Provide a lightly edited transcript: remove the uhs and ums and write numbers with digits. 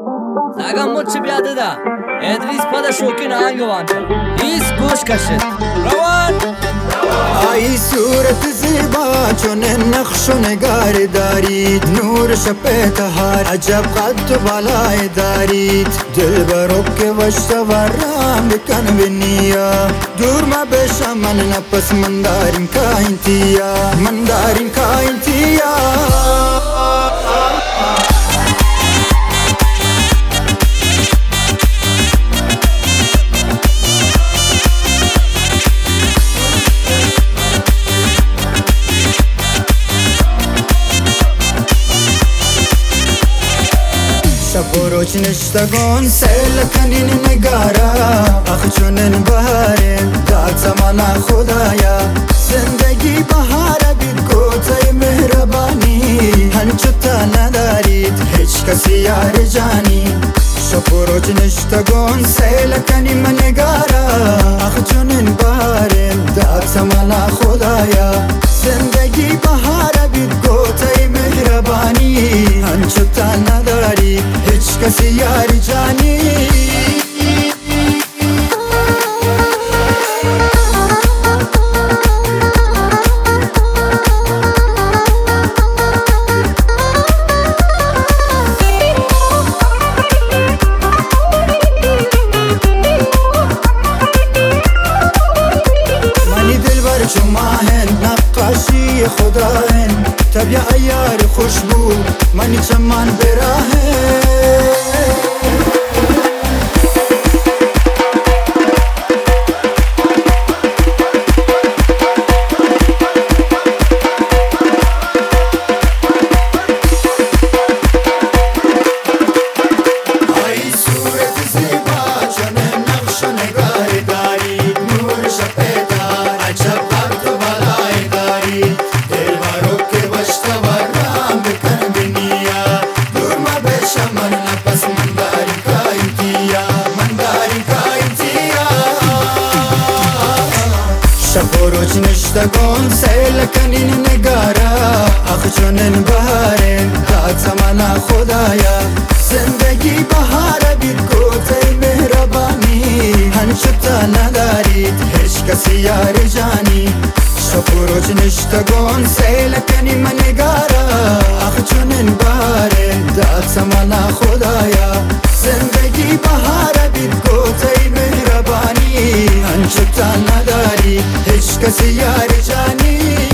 ساگم مچ بیاده دا ادریس پدا شوکی نهانگوان ایس گوش کشید روان ای صورت زیبا چون نقش و نگار دارید نور شب تهار عجب قد و بالای دارید دل برو که وشت ورم بکن بنیا دور ما بشم من نفس من داریم کائنتیا من داریم کائنتیا شپروچ نشتگون سیل کنین نگارا آخ چونن بهارم داد زمانا خدایا زندگی بهاره بید کوتای مهربانی هنچو تا ندارید هیچ کسی یار جانی شپروچ نشتگون سیل کنین نگارا آخ چونن بهارم داد زمانا خدایا زندگی بهاره بید کوتای مهربانی هنچو تا ندارید هیچ کسی یاری جانی منی دلبر چماهن نقاشی خداهن طبیع ایار خوشبو منی چمان براهن شپروچ نشتگون سیل کنین نگارا آخ چونن بهارم داد زمانا خدایا زندگی بهاره بید کوتای مهربانی هنچو تا ندارید هیچ کسی یار جانی شپروچ نشتگون سیل کنین نگارا آخ چونن بهارم داد زمانا خدایا زندگی بهاره بید کوتای مهربانی هنچو تا نداری هیچ کسی یار جانی